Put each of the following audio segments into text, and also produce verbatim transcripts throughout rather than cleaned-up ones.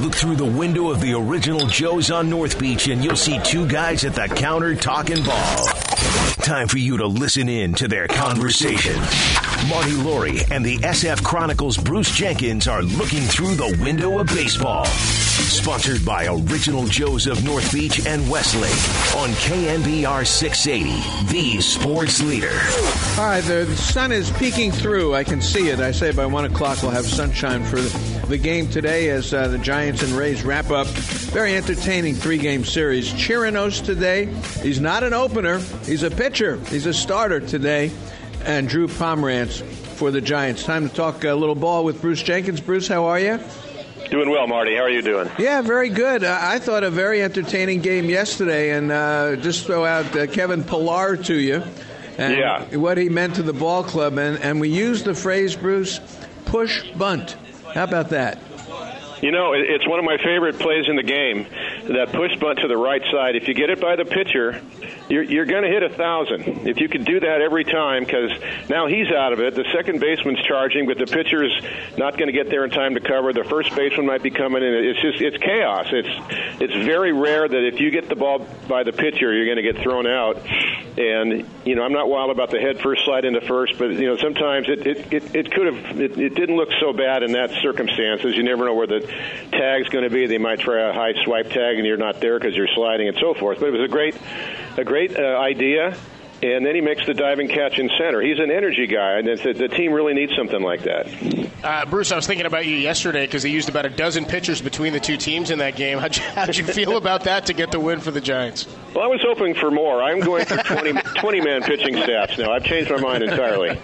Look through the window of the original Joe's on North Beach and you'll see two guys at the counter talking ball. Time for you to listen in to their conversation. Marty Laurie and the S F Chronicles' Bruce Jenkins are looking through the window of baseball. Sponsored by Original Joe's of North Beach and Westlake on K N B R six eighty, the sports leader. All right, the sun is peeking through. I can see it. I say by one o'clock we'll have sunshine for the game today as uh, the Giants and Rays wrap up. Very entertaining three-game series. Chirinos today. He's not an opener. He's a pitcher. He's a starter today. And Drew Pomerantz for the Giants. Time to talk a little ball with Bruce Jenkins. Bruce, how are you? Doing well, Marty. How are you doing? Yeah, very good. Uh, I thought a very entertaining game yesterday, and uh, just throw out uh, Kevin Pillar to you and yeah. what he meant to the ball club. And, and we used the phrase, Bruce, push bunt. How about that? You know, it's one of my favorite plays in the game, that push bunt to the right side. If you get it by the pitcher, you're, you're going to hit a thousand. If you could do that every time, because now he's out of it. The second baseman's charging, but the pitcher's not going to get there in time to cover. The first baseman might be coming in. It's just it's chaos. It's it's very rare that if you get the ball by the pitcher, you're going to get thrown out. And you know, I'm not wild about the head first slide into first, but you know, sometimes it it, it, it could have it, it didn't look so bad in that circumstances. You never know where the tag's going to be. They might try a high swipe tag and you're not there because you're sliding and so forth. But it was a great a great uh, idea. And then he makes the diving catch in center. He's an energy guy, and the, the team really needs something like that. Uh, Bruce, I was thinking about you yesterday because they used about a dozen pitchers between the two teams in that game. How'd you, how'd you feel about that to get the win for the Giants? Well, I was hoping for more. I'm going for twenty, twenty-man pitching staffs now. I've changed my mind entirely.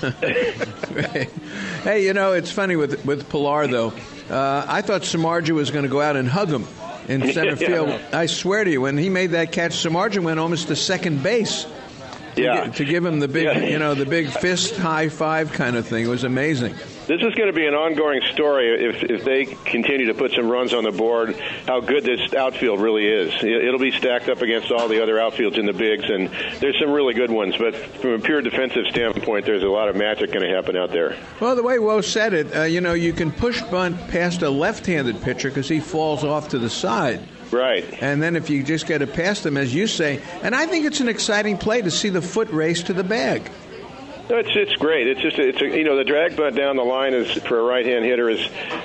Hey, you know, it's funny with, with Pillar, though. Uh, I thought Samardzija was going to go out and hug him in center field. Yeah. I swear to you, when he made that catch, Samardzija went almost to second base. To, yeah. give, to give him the big, yeah. you know, the big fist high five kind of thing. It was amazing. This is going to be an ongoing story if if they continue to put some runs on the board, how good this outfield really is. It'll be stacked up against all the other outfields in the bigs, and there's some really good ones. But from a pure defensive standpoint, there's a lot of magic going to happen out there. Well, the way Woe said it, uh, you know, you can push bunt past a left-handed pitcher because he falls off to the side. Right. And then if you just get it past him, as you say, and I think it's an exciting play to see the foot race to the bag. No, it's it's great. It's just it's a, you know, the drag bunt down the line is for a right-hand hitter is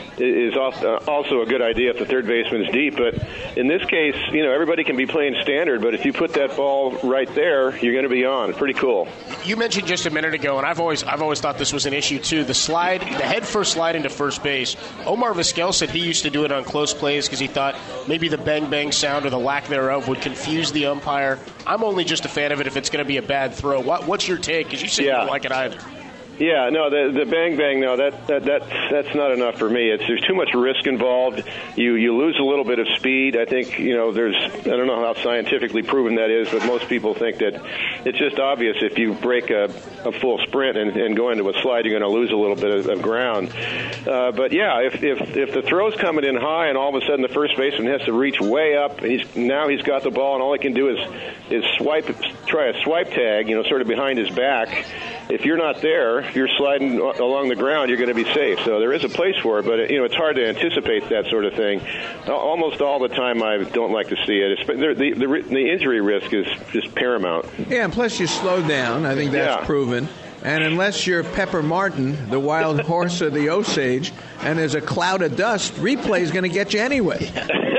is also a good idea if the third baseman's deep. But in this case, you know, everybody can be playing standard, but if you put that ball right there, you're going to be on. Pretty cool. You mentioned just a minute ago, and I've always I've always thought this was an issue too. The slide, the head first slide into first base. Omar Vizquel said he used to do it on close plays because he thought maybe the bang bang sound or the lack thereof would confuse the umpire. I'm only just a fan of it if it's going to be a bad throw. What, what's your take? Because you said yeah. you don't like it either. Yeah, no, the the bang bang, no, that that that that's not enough for me. It's there's too much risk involved. You you lose a little bit of speed. I think you know there's I don't know how scientifically proven that is, but most people think that it's just obvious if you break a, a full sprint and, and go into a slide, you're going to lose a little bit of, of ground. Uh, but yeah, if if if the throw's coming in high and all of a sudden the first baseman has to reach way up, and he's now he's got the ball and all he can do is is swipe try a swipe tag, you know, sort of behind his back. If you're not there, if you're sliding along the ground, you're going to be safe. So there is a place for it, but you know it's hard to anticipate that sort of thing. Almost all the time, I don't like to see it. The, the, the, the injury risk is just paramount. Yeah, and plus you slow down. I think that's yeah. proven. And unless you're Pepper Martin, the wild horse of the Osage, and there's a cloud of dust, replay is going to get you anyway.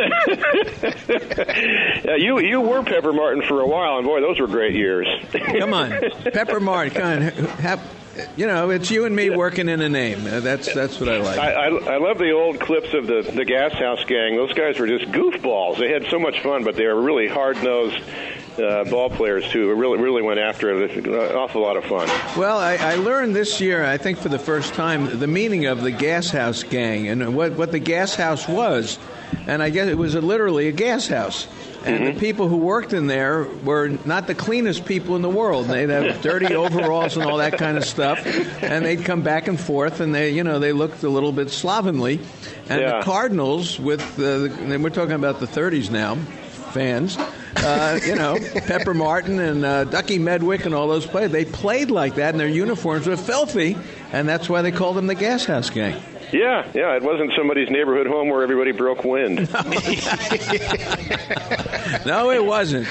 yeah, you you were Pepper Martin for a while, and boy, those were great years. Come on, Pepper Martin. Come on, have, you know, it's you and me working in a name. That's that's what I like. I, I, I love the old clips of the the Gas House Gang. Those guys were just goofballs. They had so much fun, but they were really hard-nosed uh, ball players too. It really really went after it. An awful lot of fun. Well, I, I learned this year, I think for the first time, the meaning of the Gas House Gang and what what the gas house was. And I guess it was a, literally a gas house. And mm-hmm. the people who worked in there were not the cleanest people in the world. They'd have dirty overalls and all that kind of stuff. And they'd come back and forth, and they, you know, they looked a little bit slovenly. And yeah. the Cardinals, with uh, the, we're talking about the thirties now, fans, uh, you know, Pepper Martin and uh, Ducky Medwick and all those players, they played like that, and their uniforms were filthy, and that's why they called them the Gas House Gang. Yeah, yeah, it wasn't somebody's neighborhood home where everybody broke wind. No, it wasn't.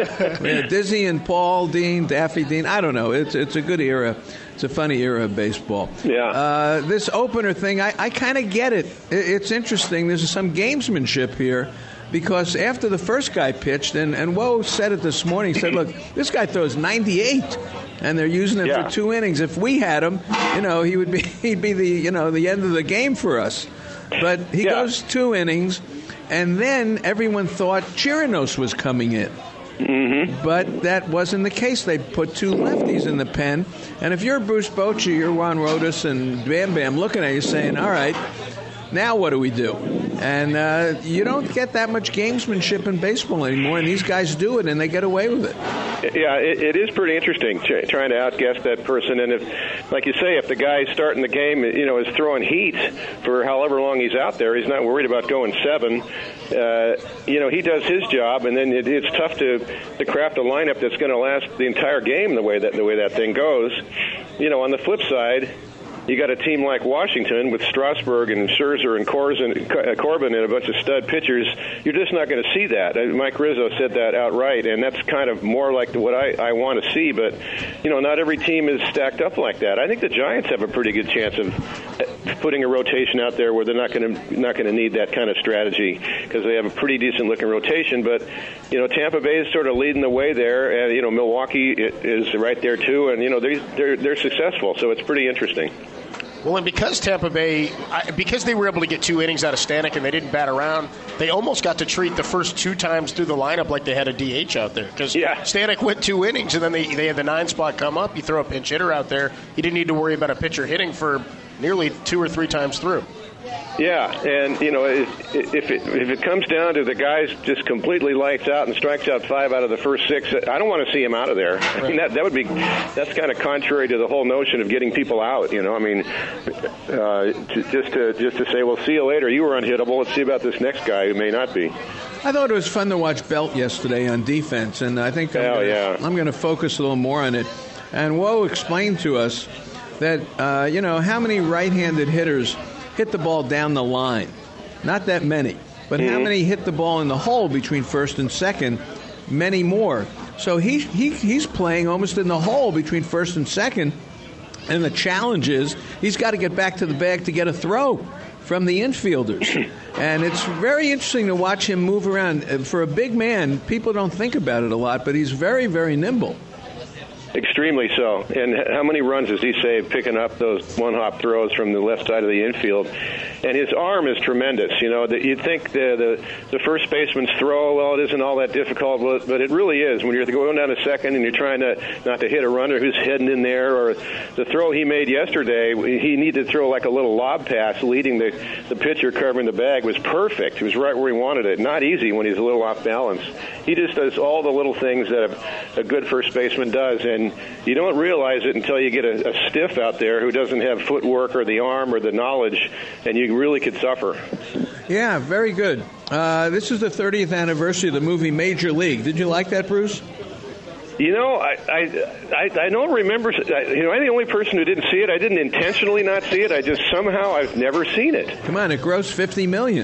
We had Dizzy and Paul Dean, Daffy Dean. I don't know. It's it's a good era. It's a funny era of baseball. Yeah. Uh, this opener thing, I, I kind of get it. it. It's interesting. There's some gamesmanship here. Because after the first guy pitched, and, and Woe said it this morning, he said, look, this guy throws ninety-eight, and they're using him yeah. for two innings. If we had him, you know, he would be he'd be the you know the end of the game for us. But he yeah. goes two innings, and then everyone thought Chirinos was coming in. Mm-hmm. But that wasn't the case. They put two lefties in the pen. And if you're Bruce Bochy, you're Juan Rodas and Bam Bam looking at you saying, all right, now what do we do? And uh, you don't get that much gamesmanship in baseball anymore, and these guys do it, and they get away with it. Yeah, it, it is pretty interesting tr- trying to outguess that person. And if, like you say, if the guy starting the game, you know, is throwing heat for however long he's out there, he's not worried about going seven. Uh, you know, he does his job, and then it, it's tough to, to craft a lineup that's going to last the entire game the way that the way that thing goes. You know, on the flip side, you got a team like Washington with Strasburg and Scherzer and Corbin and a bunch of stud pitchers. You're just not going to see that. Mike Rizzo said that outright, and that's kind of more like what I, I want to see. But, you know, not every team is stacked up like that. I think the Giants have a pretty good chance of putting a rotation out there where they're not going to not going to need that kind of strategy because they have a pretty decent-looking rotation. But, you know, Tampa Bay is sort of leading the way there, and, you know, Milwaukee is right there too, and, you know, they're, they're, they're successful. So it's pretty interesting. Well, and because Tampa Bay, because they were able to get two innings out of Stanek and they didn't bat around, they almost got to treat the first two times through the lineup like they had a D H out there. Because yeah. Stanek went two innings, and then they, they had the nine spot come up. You throw a pinch hitter out there. You didn't need to worry about a pitcher hitting for nearly two or three times through. Yeah, and, you know, if, if, it, if it comes down to the guys just completely lights out and strikes out five out of the first six, I don't want to see him out of there. I mean, that, that would be, that's kind of contrary to the whole notion of getting people out, you know. I mean, uh, to, just to just to say, well, see you later, you were unhittable, let's see about this next guy who may not be. I thought it was fun to watch Belt yesterday on defense, and I think I'm oh, gonna, yeah. I'm going to focus a little more on it. And Woe explained to us that, uh, you know, how many right-handed hitters hit the ball down the line. Not that many. But mm-hmm. how many hit the ball in the hole between first and second? Many more. So he, he he's playing almost in the hole between first and second. And the challenge is he's got to get back to the bag to get a throw from the infielders. And it's very interesting to watch him move around. For a big man, people don't think about it a lot, but he's very, very nimble. Extremely so. And how many runs does he save picking up those one-hop throws from the left side of the infield? And his arm is tremendous. You know, that you'd think the, the the first baseman's throw, well, it isn't all that difficult, but it really is. When you're going down to second and you're trying to not to hit a runner who's heading in there, or the throw he made yesterday, he needed to throw like a little lob pass, leading the, the pitcher covering the bag, was perfect. It was right where he wanted it. Not easy when he's a little off balance. He just does all the little things that a, a good first baseman does, and you don't realize it until you get a, a stiff out there who doesn't have footwork or the arm or the knowledge, and you really could suffer. Yeah, very good. Uh, this is the thirtieth anniversary of the movie Major League. Did you like that, Bruce? You know, I, I I I don't remember. You know, I'm the only person who didn't see it. I didn't intentionally not see it. I just somehow I've never seen it. Come on, it grossed fifty million.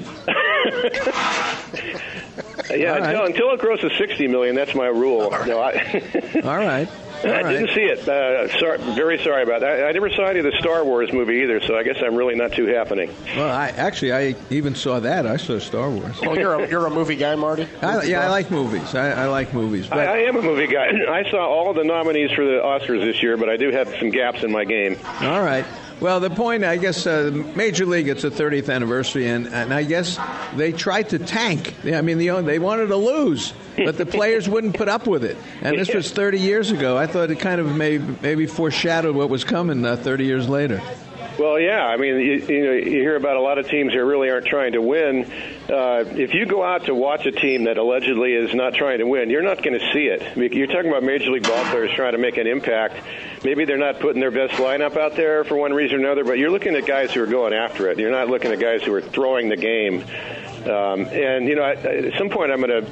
Yeah, right. until, until it grosses sixty million, that's my rule. All right. No, I, All right. All I right. didn't see it. Uh, sorry, very sorry about that. I, I never saw any of the Star Wars movie either, so I guess I'm really not too happening. Well, I actually I even saw that. I saw Star Wars. Well, you're a, you're a movie guy, Marty. I, yeah, I like movies. I, I like movies. But I, I am a movie guy. I saw all of the nominees for the Oscars this year, but I do have some gaps in my game. All right. Well, the point, I guess, uh, Major League, it's the thirtieth anniversary, and, and I guess they tried to tank. I mean, the, they wanted to lose, but the players wouldn't put up with it. And this was thirty years ago. I thought it kind of may, maybe foreshadowed what was coming uh, thirty years later. Well, yeah. I mean, you, you know, you hear about a lot of teams that really aren't trying to win. Uh, if you go out to watch a team that allegedly is not trying to win, you're not going to see it. I mean, you're talking about Major League ball players trying to make an impact. Maybe they're not putting their best lineup out there for one reason or another, but you're looking at guys who are going after it. You're not looking at guys who are throwing the game. Um, and, you know, at, at some point I'm going to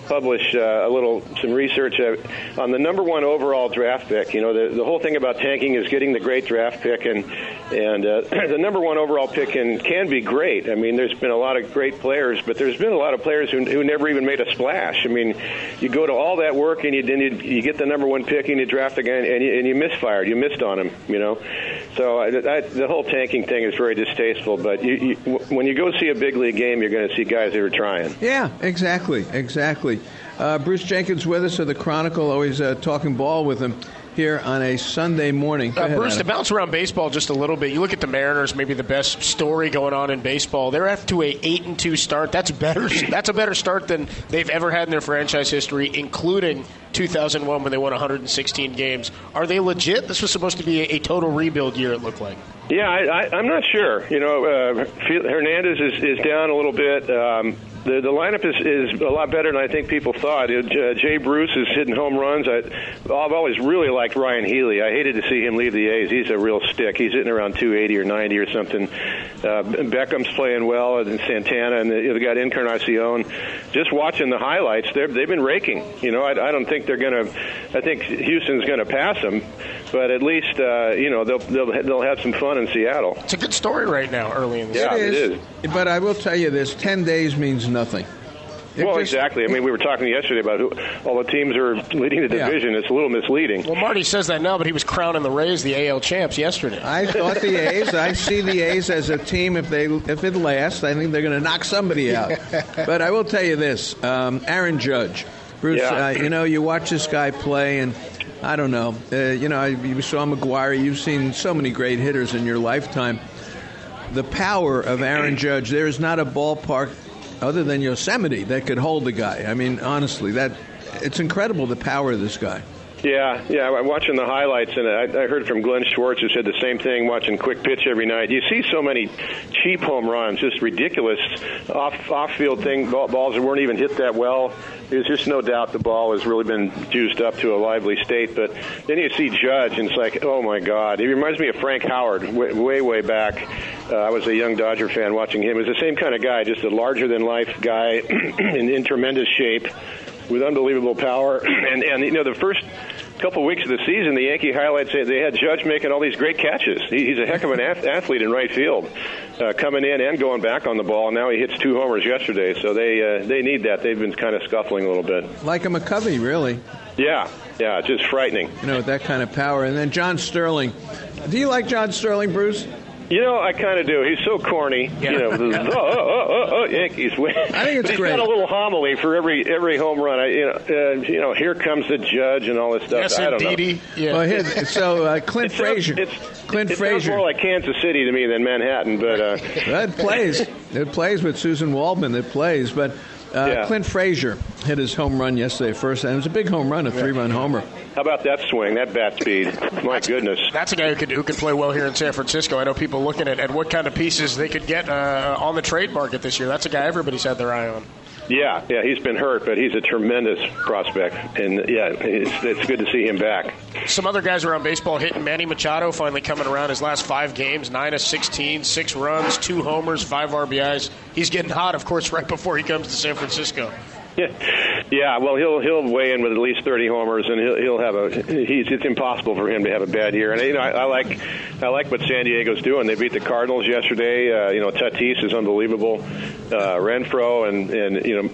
publish uh, a little some research uh, on the number one overall draft pick. You know, the the whole thing about tanking is getting the great draft pick, and and uh, the number one overall pick can can be great. I mean, there's been a lot of great players, but there's been a lot of players who who never even made a splash. I mean, you go to all that work and you then you, you get the number one pick and you draft again and you, and you misfired. You missed on him. You know, so I, I, the whole tanking thing is very distasteful. But you, you, when you go see a big league game, you're going to see guys that are trying. Yeah, exactly, exactly. Uh, Bruce Jenkins with us of the Chronicle, always uh, talking ball with him here on a Sunday morning. Uh, ahead, Bruce, Adam. to bounce around baseball just a little bit, you look at the Mariners, maybe the best story going on in baseball. They're after to a eight and two start. That's better. That's a better start than they've ever had in their franchise history, including two thousand one when they won one hundred sixteen games. Are they legit? This was supposed to be a, a total rebuild year, it looked like. Yeah, I, I, I'm not sure. You know, uh, Hernandez is, is down a little bit. Um, the the lineup is, is a lot better than I think people thought. It, uh, Jay Bruce is hitting home runs. I, I've always really liked Ryan Healy. I hated to see him leave the A's. He's a real stick. He's hitting around two eighty or ninety or something. Uh, Beckham's playing well, and Santana, and they got Encarnacion. Just watching the highlights, they've they've been raking. You know, I, I don't think they're going to. I think Houston's going to pass them, but at least uh, you know they'll they'll they'll have some fun in Seattle. It's a good story right now, early in the yeah, season. it is. But I will tell you this: ten days means nothing. It well, just, exactly. I mean, we were talking yesterday about who all the teams are leading the division. Yeah. It's a little misleading. Well, Marty says that now, but he was crowning the Rays the A L champs yesterday. I thought the A's. I see the A's as a team. If they if it lasts, I think they're going to knock somebody out. But I will tell you this: um, Aaron Judge, Bruce. Yeah. Uh, you know, you watch this guy play, and I don't know. Uh, you know, you saw McGuire. You've seen so many great hitters in your lifetime. The power of Aaron Judge. There is not a ballpark other than Yosemite that could hold the guy. I mean, honestly, that it's incredible, the power of this guy. Yeah, yeah. I'm watching the highlights, and I, I heard from Glenn Schwartz, who said the same thing, watching Quick Pitch every night. You see so many cheap home runs, just ridiculous off, off-field thing, balls that weren't even hit that well. There's just no doubt the ball has really been juiced up to a lively state. But then you see Judge, and it's like, oh, my God. He reminds me of Frank Howard way, way, way back. Uh, I was a young Dodger fan watching him. He was the same kind of guy, just a larger-than-life guy in, in tremendous shape with unbelievable power. And, and you know, the first couple of weeks of the season, the Yankee highlights, they had Judge making all these great catches. He, he's a heck of an athlete in right field, uh, coming in and going back on the ball. Now he hits two homers yesterday, so they uh, they need that. They've been kind of scuffling a little bit. Like a McCovey, really. Yeah, yeah, just frightening. You know, with that kind of power. And then John Sterling. Do you like John Sterling, Bruce? You know, I kind of do. He's so corny. Yeah. You know, oh, oh, oh, oh, oh, Yankees win. I think it's he's great. He's got a little homily for every every home run. I, you know, uh, you know, here comes the Judge and all this stuff. Yes, I don't indeedy. know. Yeah. Well, here, so uh, Clint It Frazier. sounds, it's, Clint it Frazier. sounds more like Kansas City to me than Manhattan, but uh, it plays. It plays with Susan Waldman. It plays, but uh, yeah. Clint Frazier hit his home run yesterday first, and it was a big home run, a three-run homer. How about that swing, that bat speed? My goodness. That's a guy who could who could play well here in San Francisco. I know people looking at, at what kind of pieces they could get uh, on the trade market this year. That's a guy everybody's had their eye on. Yeah, yeah, he's been hurt, but he's a tremendous prospect, and yeah, it's, it's good to see him back. Some other guys around baseball hitting. Manny Machado finally coming around his last five games, nine of sixteen, six runs, two homers, five R B Is. He's getting hot, of course, right before he comes to San Francisco. Yeah, yeah. Well, he'll he'll weigh in with at least thirty homers, and he'll he'll have a. He's it's impossible for him to have a bad year. And you know, I, I like I like what San Diego's doing. They beat the Cardinals yesterday. Uh, you know, Tatis is unbelievable. Uh, Renfroe and and you know.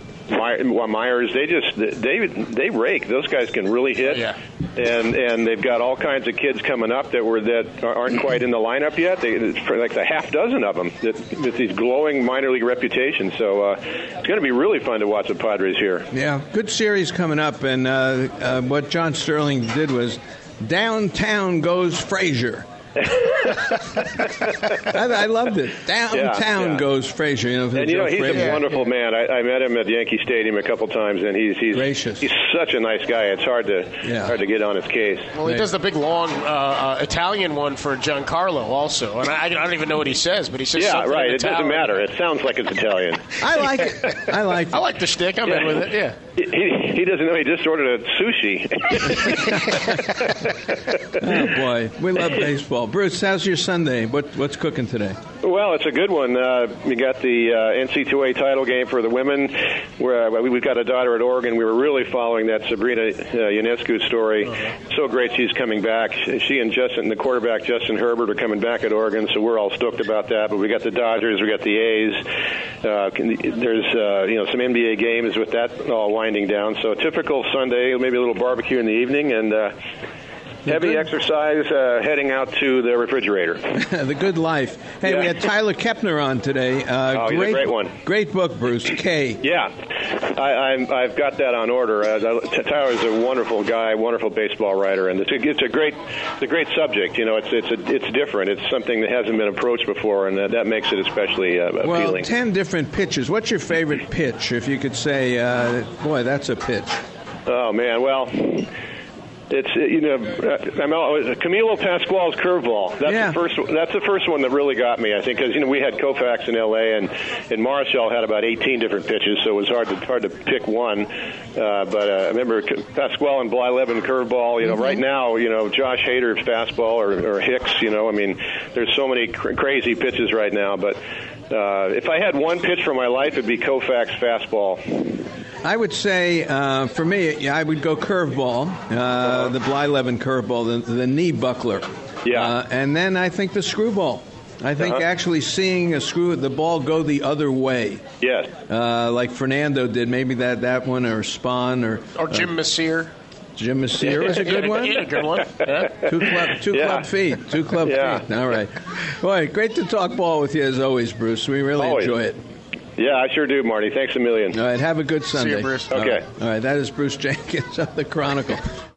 Myers, they just they they rake. Those guys can really hit, yeah. and and they've got all kinds of kids coming up that were that aren't quite in the lineup yet. They it's like a half dozen of them that, with these glowing minor league reputations. So uh, it's going to be really fun to watch the Padres here. Yeah, good series coming up, and uh, uh, what John Sterling did was downtown goes Frazier. I, I loved it. Downtown yeah, yeah. goes Frazier. You know, and you know he's Frazier. a wonderful man. I, I met him at Yankee Stadium a couple times, and he's he's gracious. He's such a nice guy. It's hard to yeah. hard to get on his case. Well, he does the big long uh, uh, Italian one for Giancarlo also, and I, I don't even know what he says, but he says yeah, something right. in It doesn't matter. It sounds like it's Italian. I like it. I like it. I like the shtick. I'm yeah. in with it. Yeah. He, he doesn't know. He just ordered a sushi. Oh boy, we love baseball. baseball. Bruce, how's your Sunday? What, what's cooking today? Well, it's a good one. Uh, we got the uh, N C double A title game for the women. Where uh, we've got a daughter at Oregon. We were really following that Sabrina uh, Ionescu story. Uh-huh. So great she's coming back. She and Justin, the quarterback Justin Herbert, are coming back at Oregon. So we're all stoked about that. But we got the Dodgers, we got the A's. Uh, there's uh, you know some N B A games with that all winding down. So a typical Sunday, maybe a little barbecue in the evening, and. Uh, Heavy exercise uh, heading out to the refrigerator. The good life. Hey, yeah. We had Tyler Kepner on today. Uh, oh, great, he's a great one. Great book, Bruce. K. Yeah, I, I'm, I've got that on order. Uh, Tyler's a wonderful guy, wonderful baseball writer, and it's a, it's a great, it's a great subject. You know, it's it's a, it's different. It's something that hasn't been approached before, and that, that makes it especially uh, appealing. Well, ten different pitches. What's your favorite pitch? If you could say, uh, boy, that's a pitch. Oh man, well. It's you know I'm, Camilo Pascual's curveball. That's yeah. the first. That's the first one that really got me. I think because you know we had Koufax in L A and and Marshall had about eighteen different pitches, so it was hard to hard to pick one. Uh, but uh, I remember Pascual and Blyleven curveball. You know, mm-hmm. right now you know Josh Hader's fastball or, or Hicks. You know, I mean, there's so many cr- crazy pitches right now. But uh, if I had one pitch for my life, it'd be Koufax fastball. I would say, uh, for me, I would go curveball, uh, the Blyleven curveball, the, the knee buckler. Yeah. Uh, and then I think the screwball. I think uh-huh. actually seeing a screw the ball go the other way. Yes. Uh, like Fernando did, maybe that, that one, or Spahn. Or, or Jim uh, Messier. Jim Messier was a good one. Yeah, a good one. Yeah. Two club, two yeah. club feet. Two club yeah. feet. All right. Boy, great to talk ball with you as always, Bruce. We really always. enjoy it. Yeah, I sure do, Marty. Thanks a million. All right, have a good Sunday. See you, Bruce. All okay. Right. All right, that is Bruce Jenkins of the Chronicle.